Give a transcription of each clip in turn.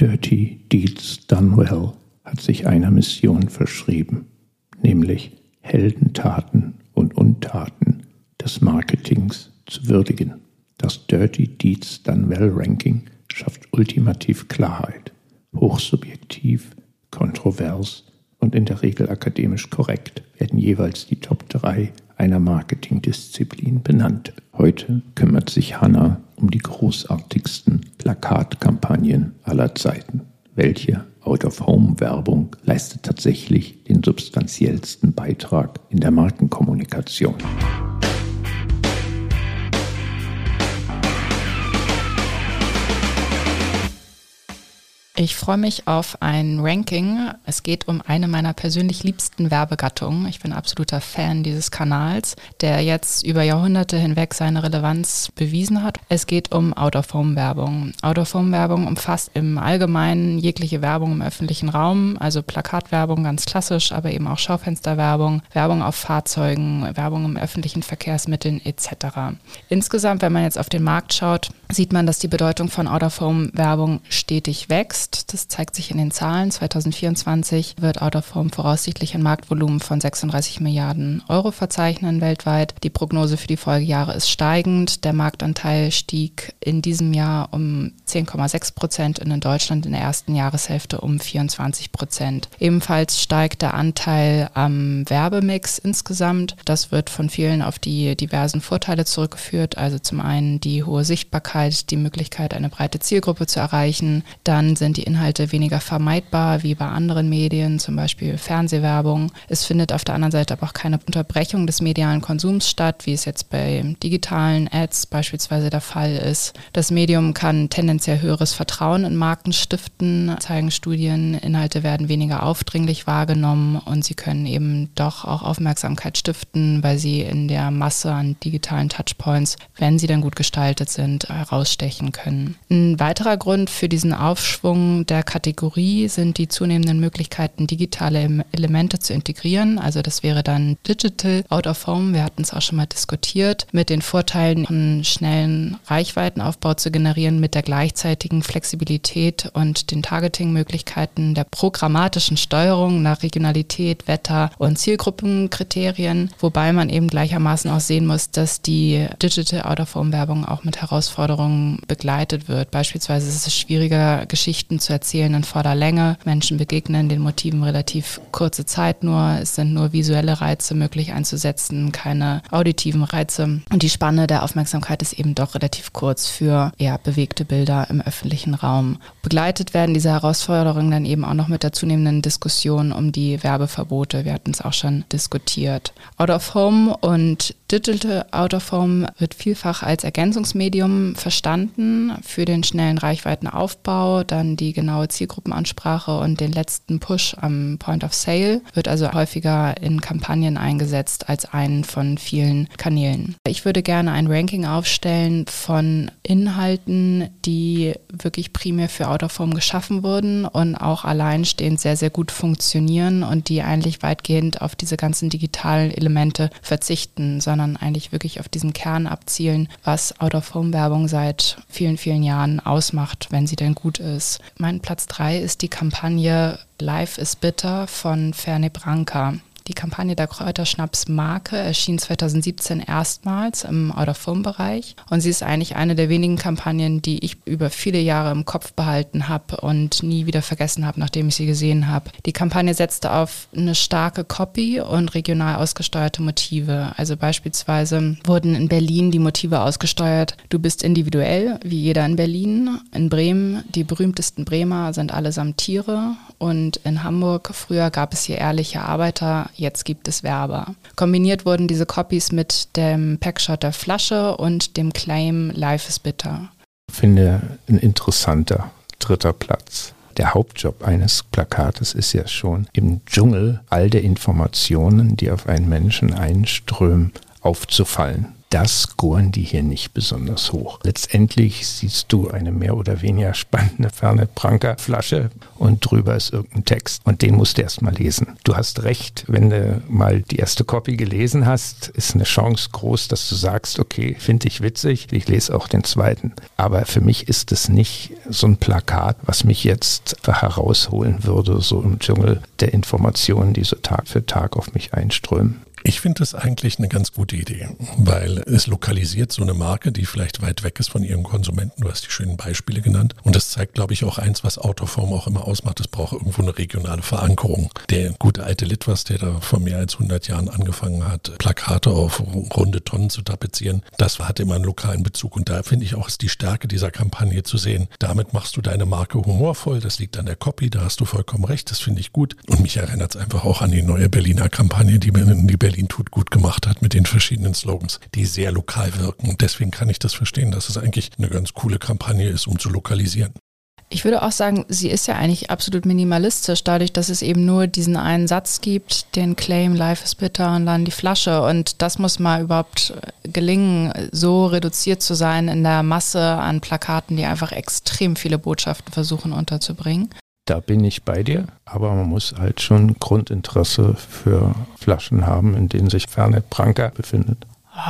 Dirty Deeds Done Well hat sich einer Mission verschrieben, nämlich Heldentaten und Untaten des Marketings zu würdigen. Das Dirty Deeds Done Well Ranking schafft ultimativ Klarheit, hochsubjektiv, kontrovers und in der Regel akademisch korrekt werden jeweils die Top 3 einer Marketingdisziplin benannt. Heute kümmert sich Hannah um die großartigsten Plakatkampagnen aller Zeiten. Welche Out-of-Home-Werbung leistet tatsächlich den substanziellsten Beitrag in der Markenkommunikation? Ich freue mich auf ein Ranking. Es geht um eine meiner persönlich liebsten Werbegattungen. Ich bin absoluter Fan dieses Kanals, der jetzt über Jahrhunderte hinweg seine Relevanz bewiesen hat. Es geht um Out-of-Home-Werbung. Out-of-Home-Werbung umfasst im Allgemeinen jegliche Werbung im öffentlichen Raum, also Plakatwerbung ganz klassisch, aber eben auch Schaufensterwerbung, Werbung auf Fahrzeugen, Werbung im öffentlichen Verkehrsmitteln etc. Insgesamt, wenn man jetzt auf den Markt schaut, sieht man, dass die Bedeutung von Out-of-Home-Werbung stetig wächst. Das zeigt sich in den Zahlen. 2024 wird Out-of-Home voraussichtlich ein Marktvolumen von 36 Milliarden Euro verzeichnen weltweit. Die Prognose für die Folgejahre ist steigend. Der Marktanteil stieg in diesem Jahr um 10,6% und in Deutschland in der ersten Jahreshälfte um 24%. Ebenfalls steigt der Anteil am Werbemix insgesamt. Das wird von vielen auf die diversen Vorteile zurückgeführt. Also zum einen die hohe Sichtbarkeit, die Möglichkeit, eine breite Zielgruppe zu erreichen. Dann sind die Inhalte weniger vermeidbar wie bei anderen Medien, zum Beispiel Fernsehwerbung. Es findet auf der anderen Seite aber auch keine Unterbrechung des medialen Konsums statt, wie es jetzt bei digitalen Ads beispielsweise der Fall ist. Das Medium kann tendenziell höheres Vertrauen in Marken stiften, zeigen Studien. Inhalte werden weniger aufdringlich wahrgenommen und sie können eben doch auch Aufmerksamkeit stiften, weil sie in der Masse an digitalen Touchpoints, wenn sie dann gut gestaltet sind, herausstechen können. Ein weiterer Grund für diesen Aufschwung der Kategorie sind die zunehmenden Möglichkeiten, digitale Elemente zu integrieren. Also das wäre dann Digital Out of Home. Wir hatten es auch schon mal diskutiert, mit den Vorteilen, einen schnellen Reichweitenaufbau zu generieren, mit der gleichzeitigen Flexibilität und den Targeting-Möglichkeiten der programmatischen Steuerung nach Regionalität, Wetter und Zielgruppenkriterien, wobei man eben gleichermaßen auch sehen muss, dass die Digital Out of Home Werbung auch mit Herausforderungen begleitet wird. Beispielsweise ist es schwieriger, Geschichten zu erzählen in voller Länge. Menschen begegnen den Motiven relativ kurze Zeit nur. Es sind nur visuelle Reize möglich einzusetzen, keine auditiven Reize. Und die Spanne der Aufmerksamkeit ist eben doch relativ kurz für eher bewegte Bilder im öffentlichen Raum. Begleitet werden diese Herausforderungen dann eben auch noch mit der zunehmenden Diskussion um die Werbeverbote. Wir hatten es auch schon diskutiert. Out of Home und Digital Out of Home wird vielfach als Ergänzungsmedium verstanden für den schnellen Reichweitenaufbau, dann die genaue Zielgruppenansprache und den letzten Push am Point of Sale, wird also häufiger in Kampagnen eingesetzt als einen von vielen Kanälen. Ich würde gerne ein Ranking aufstellen von Inhalten, die wirklich primär für Out of Home geschaffen wurden und auch alleinstehend sehr, sehr gut funktionieren und die eigentlich weitgehend auf diese ganzen digitalen Elemente verzichten, sondern eigentlich wirklich auf diesen Kern abzielen, was Out of Home Werbung seit vielen, vielen Jahren ausmacht, wenn sie denn gut ist. Mein Platz 3 ist die Kampagne Life is Bitter von Fernet Branca. Die Kampagne der Kräuterschnaps-Marke erschien 2017 erstmals im Out-of-Home-Bereich und sie ist eigentlich eine der wenigen Kampagnen, die ich über viele Jahre im Kopf behalten habe und nie wieder vergessen habe, nachdem ich sie gesehen habe. Die Kampagne setzte auf eine starke Copy und regional ausgesteuerte Motive. Also beispielsweise wurden in Berlin die Motive ausgesteuert: Du bist individuell, wie jeder in Berlin. In Bremen, die berühmtesten Bremer sind allesamt Tiere. Und in Hamburg, früher gab es hier ehrliche Arbeiter, jetzt gibt es Werber. Kombiniert wurden diese Copies mit dem Packshot der Flasche und dem Claim Life is Bitter. Ich finde ein interessanter 3. Platz. Der Hauptjob eines Plakates ist ja schon, im Dschungel all der Informationen, die auf einen Menschen einströmen, aufzufallen. das scoren die hier nicht besonders hoch. Letztendlich siehst du eine mehr oder weniger spannende Fernet Branca Flasche und drüber ist irgendein Text und den musst du erst mal lesen. Du hast recht, wenn du mal die erste Copy gelesen hast, ist eine Chance groß, dass du sagst, okay, finde ich witzig, ich lese auch den zweiten. Aber für mich ist es nicht so ein Plakat, was mich jetzt herausholen würde, so im Dschungel der Informationen, die so Tag für Tag auf mich einströmen. Ich finde das eigentlich eine ganz gute Idee, weil es lokalisiert so eine Marke, die vielleicht weit weg ist von ihren Konsumenten. Du hast die schönen Beispiele genannt. Und das zeigt, glaube ich, auch eins, was Out of Home auch immer ausmacht. Es braucht irgendwo eine regionale Verankerung. Der gute alte Littwas, der da vor mehr als 100 Jahren angefangen hat, Plakate auf runde Tonnen zu tapezieren, das hatte immer einen lokalen Bezug. Und da finde ich auch, ist die Stärke dieser Kampagne zu sehen. Damit machst du deine Marke humorvoll. Das liegt an der Copy. Da hast du vollkommen recht. Das finde ich gut. Und mich erinnert es einfach auch an die neue Berliner Kampagne, die Berlin tut gut gemacht hat mit den verschiedenen Slogans, die sehr lokal wirken. Und deswegen kann ich das verstehen, dass es eigentlich eine ganz coole Kampagne ist, um zu lokalisieren. Ich würde auch sagen, sie ist ja eigentlich absolut minimalistisch, dadurch, dass es eben nur diesen einen Satz gibt, den Claim, Life is bitter und dann die Flasche. Und das muss mal überhaupt gelingen, so reduziert zu sein in der Masse an Plakaten, die einfach extrem viele Botschaften versuchen unterzubringen. Da bin ich bei dir, aber man muss halt schon Grundinteresse für Flaschen haben, in denen sich Fernet Branca befindet.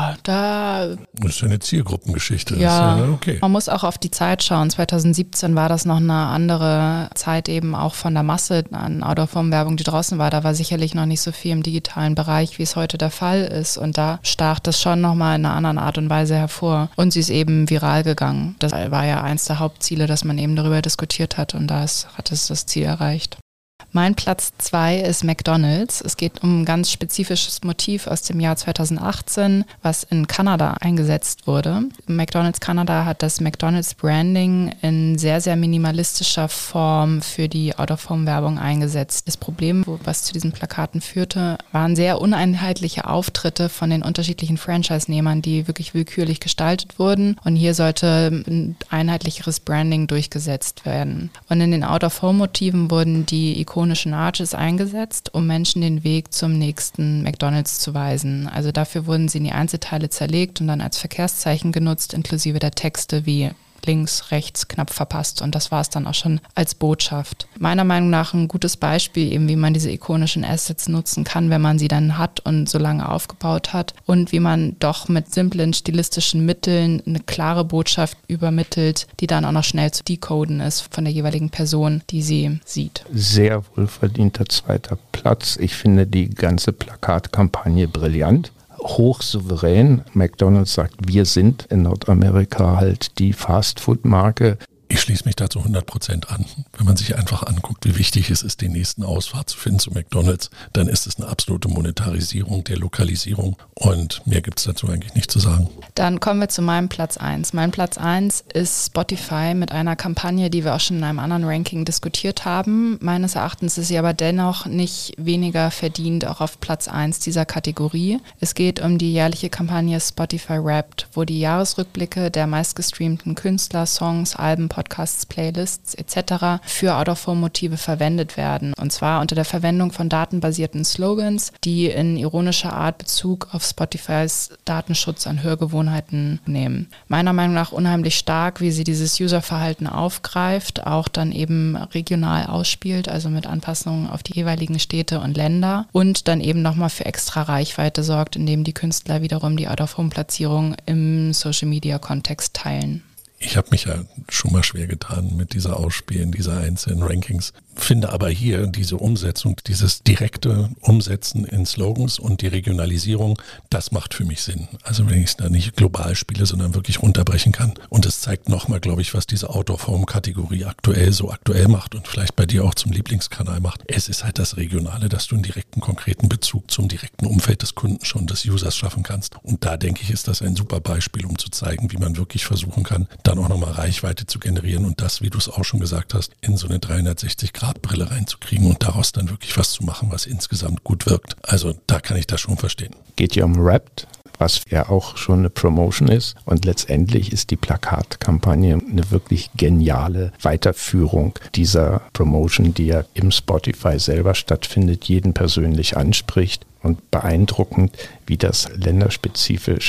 Das ist ja eine Zielgruppengeschichte. Ja, das ist ja okay. Man muss auch auf die Zeit schauen. 2017 war das noch eine andere Zeit eben auch von der Masse an Out-of-Home-Werbung, die draußen war. Da war sicherlich noch nicht so viel im digitalen Bereich, wie es heute der Fall ist. Und da stach das schon nochmal in einer anderen Art und Weise hervor. Und sie ist eben viral gegangen. Das war ja eins der Hauptziele, dass man eben darüber diskutiert hat. Und da hat es das Ziel erreicht. Mein Platz 2 ist McDonald's. Es geht um ein ganz spezifisches Motiv aus dem Jahr 2018, was in Kanada eingesetzt wurde. McDonald's Kanada hat das McDonald's Branding in sehr, sehr minimalistischer Form für die Out-of-Home-Werbung eingesetzt. Das Problem, was zu diesen Plakaten führte, waren sehr uneinheitliche Auftritte von den unterschiedlichen Franchise-Nehmern, die wirklich willkürlich gestaltet wurden. Und hier sollte ein einheitlicheres Branding durchgesetzt werden. Und in den Out-of-Home-Motiven wurden die ikonischen Arches eingesetzt, um Menschen den Weg zum nächsten McDonald's zu weisen. Also dafür wurden sie in die Einzelteile zerlegt und dann als Verkehrszeichen genutzt, inklusive der Texte wie links, rechts, knapp verpasst. Und das war es dann auch schon als Botschaft. Meiner Meinung nach ein gutes Beispiel, eben wie man diese ikonischen Assets nutzen kann, wenn man sie dann hat und so lange aufgebaut hat. Und wie man doch mit simplen stilistischen Mitteln eine klare Botschaft übermittelt, die dann auch noch schnell zu decoden ist von der jeweiligen Person, die sie sieht. Sehr wohlverdienter zweiter Platz. Ich finde die ganze Plakatkampagne brillant. Hochsouverän. McDonald's sagt, wir sind in Nordamerika halt die Fastfood-Marke. Ich schließe mich dazu 100% an. Wenn man sich einfach anguckt, wie wichtig es ist, den nächsten Ausfahrt zu finden zu McDonald's, dann ist es eine absolute Monetarisierung der Lokalisierung und mehr gibt es dazu eigentlich nicht zu sagen. Dann kommen wir zu meinem Platz 1. Mein Platz 1 ist Spotify mit einer Kampagne, die wir auch schon in einem anderen Ranking diskutiert haben. Meines Erachtens ist sie aber dennoch nicht weniger verdient, auch auf Platz 1 dieser Kategorie. Es geht um die jährliche Kampagne Spotify Wrapped, wo die Jahresrückblicke der meistgestreamten Künstler, Songs, Alben, Podcasts, Playlists etc. für Out-of-Home-Motive verwendet werden. Und zwar unter der Verwendung von datenbasierten Slogans, die in ironischer Art Bezug auf Spotifys Datenschutz an Hörgewohnheiten nehmen. Meiner Meinung nach unheimlich stark, wie sie dieses Userverhalten aufgreift, auch dann eben regional ausspielt, also mit Anpassungen auf die jeweiligen Städte und Länder und dann eben nochmal für extra Reichweite sorgt, indem die Künstler wiederum die Out-of-Home-Platzierung im Social-Media-Kontext teilen. Ich habe mich ja schon mal schwer getan mit dieser Ausspielen dieser einzelnen Rankings. Finde aber hier diese Umsetzung, dieses direkte Umsetzen in Slogans und die Regionalisierung, das macht für mich Sinn. Also wenn ich es da nicht global spiele, sondern wirklich runterbrechen kann. Und es zeigt nochmal, glaube ich, was diese Out-of-Home-Kategorie aktuell so aktuell macht und vielleicht bei dir auch zum Lieblingskanal macht. Es ist halt das Regionale, dass du einen direkten, konkreten Bezug zum direkten Umfeld des Kunden schon, des Users schaffen kannst. Und da denke ich, ist das ein super Beispiel, um zu zeigen, wie man wirklich versuchen kann, dann auch nochmal Reichweite zu generieren und das, wie du es auch schon gesagt hast, in so eine 360-Grad-Brille reinzukriegen und daraus dann wirklich was zu machen, was insgesamt gut wirkt. Also da kann ich das schon verstehen. Geht ja um Wrapped, was ja auch schon eine Promotion ist und letztendlich ist die Plakatkampagne eine wirklich geniale Weiterführung dieser Promotion, die ja im Spotify selber stattfindet, jeden persönlich anspricht und beeindruckend, wie das länderspezifisch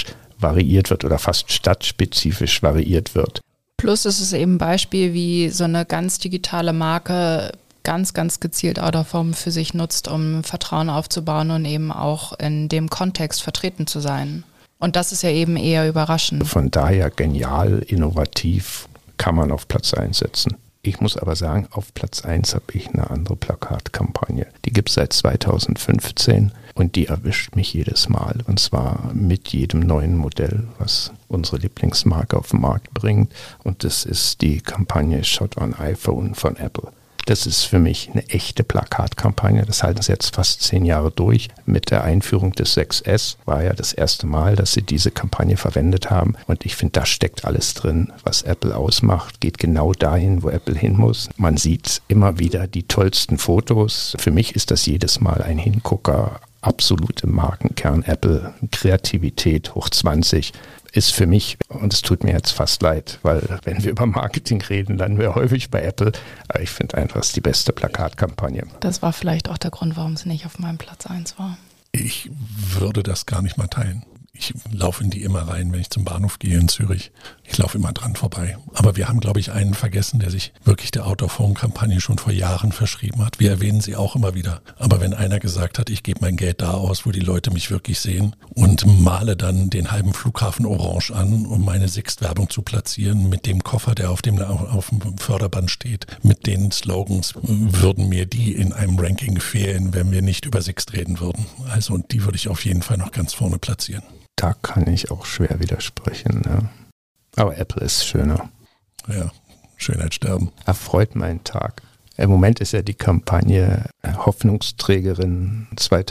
variiert wird oder fast stadtspezifisch variiert wird. Plus ist es eben ein Beispiel, wie so eine ganz digitale Marke ganz, ganz gezielt Out of Home für sich nutzt, um Vertrauen aufzubauen und eben auch in dem Kontext vertreten zu sein. Und das ist ja eben eher überraschend. Von daher genial, innovativ, kann man auf Platz 1 setzen. Ich muss aber sagen, auf Platz 1 habe ich eine andere Plakatkampagne. Die gibt es seit 2015 und die erwischt mich jedes Mal. Und zwar mit jedem neuen Modell, was unsere Lieblingsmarke auf den Markt bringt. Und das ist die Kampagne Shot on iPhone von Apple. Das ist für mich eine echte Plakatkampagne. Das halten sie jetzt fast 10 Jahre durch. Mit der Einführung des 6S war ja das erste Mal, dass sie diese Kampagne verwendet haben. Und ich finde, da steckt alles drin, was Apple ausmacht. Geht genau dahin, wo Apple hin muss. Man sieht immer wieder die tollsten Fotos. Für mich ist das jedes Mal ein Hingucker. Absolut im Markenkern Apple. Kreativität hoch 20. Ist für mich, und es tut mir jetzt fast leid, weil wenn wir über Marketing reden, landen wir häufig bei Apple. Aber ich finde einfach, es ist die beste Plakatkampagne. Das war vielleicht auch der Grund, warum es nicht auf meinem Platz 1 war. Ich würde das gar nicht mal teilen. Ich laufe in die immer rein, wenn ich zum Bahnhof gehe in Zürich. Ich laufe immer dran vorbei. Aber wir haben, glaube ich, einen vergessen, der sich wirklich der Out-of-Home-Kampagne schon vor Jahren verschrieben hat. Wir erwähnen sie auch immer wieder. Aber wenn einer gesagt hat, ich gebe mein Geld da aus, wo die Leute mich wirklich sehen und male dann den halben Flughafen orange an, um meine Sixt-Werbung zu platzieren, mit dem Koffer, der auf dem Förderband steht, mit den Slogans, würden mir die in einem Ranking fehlen, wenn wir nicht über Sixt reden würden. Also und die würde ich auf jeden Fall noch ganz vorne platzieren. Da kann ich auch schwer widersprechen. Ne? Aber Apple ist schöner. Ja, Schönheit sterben. Erfreut meinen Tag. Im Moment ist ja die Kampagne Hoffnungsträgerin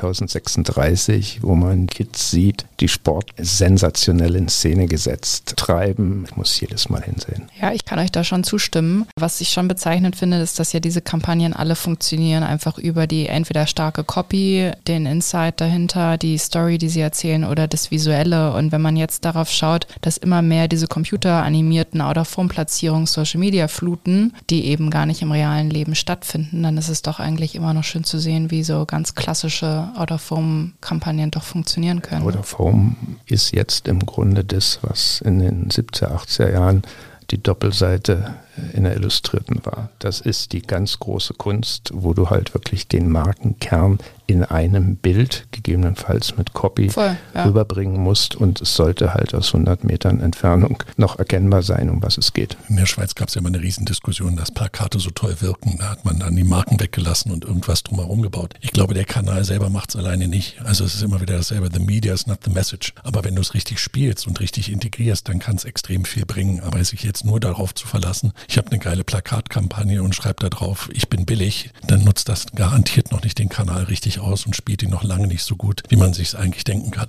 2036, wo man Kids sieht, die Sport sensationell in Szene gesetzt treiben. Ich muss jedes Mal hinsehen. Ja, ich kann euch da schon zustimmen. Was ich schon bezeichnend finde, ist, dass ja diese Kampagnen alle funktionieren, einfach über die entweder starke Copy, den Insight dahinter, die Story, die sie erzählen oder das Visuelle. Und wenn man jetzt darauf schaut, dass immer mehr diese computeranimierten Out-of-Home-Platzierungen Social Media fluten, die eben gar nicht im realen Leben stattfinden, dann ist es doch eigentlich immer noch schön zu sehen, wie so ganz klassische Out-of-Home-Kampagnen doch funktionieren können. Out-of-Home ist jetzt im Grunde das, was in den 70er, 80er Jahren die Doppelseite in der Illustrierten war. Das ist die ganz große Kunst, wo du halt wirklich den Markenkern in einem Bild, gegebenenfalls mit Copy, rüberbringen musst und es sollte halt aus 100 Metern Entfernung noch erkennbar sein, um was es geht. In der Schweiz gab es ja immer eine Riesendiskussion, dass Plakate so toll wirken. Da hat man dann die Marken weggelassen und irgendwas drumherum gebaut. Ich glaube, der Kanal selber macht es alleine nicht. Also es ist immer wieder dasselbe. The media is not the message. Aber wenn du es richtig spielst und richtig integrierst, dann kann es extrem viel bringen. Aber sich jetzt nur darauf zu verlassen, ich habe eine geile Plakatkampagne und schreibe da drauf, ich bin billig, dann nutzt das garantiert noch nicht den Kanal richtig aus und spielt ihn noch lange nicht so gut, wie man sich es eigentlich denken kann.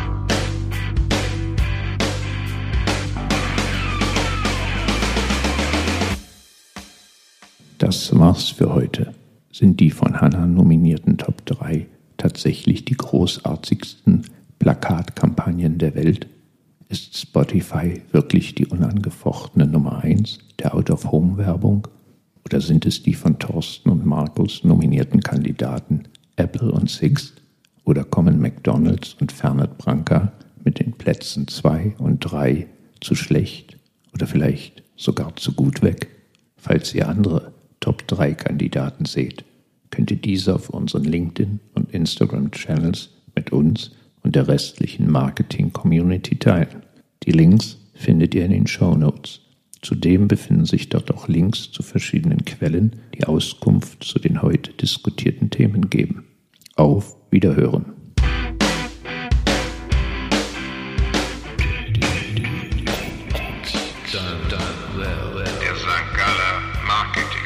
Das war's für heute. Sind die von Hannah nominierten Top 3 tatsächlich die großartigsten Plakatkampagnen der Welt? Ist Spotify wirklich die unangefochtene Nummer 1 der Out-of-Home-Werbung? Oder sind es die von Thorsten und Markus nominierten Kandidaten Apple und Sixt? Oder kommen McDonald's und Fernet Branca mit den Plätzen 2 und 3 zu schlecht oder vielleicht sogar zu gut weg? Falls ihr andere Top 3 Kandidaten seht, könnt ihr diese auf unseren LinkedIn- und Instagram-Channels mit uns und der restlichen Marketing-Community teilen. Die Links findet ihr in den Shownotes. Zudem befinden sich dort auch Links zu verschiedenen Quellen, die Auskunft zu den heute diskutierten Themen geben. Auf Wiederhören! Der St. Galler Marketing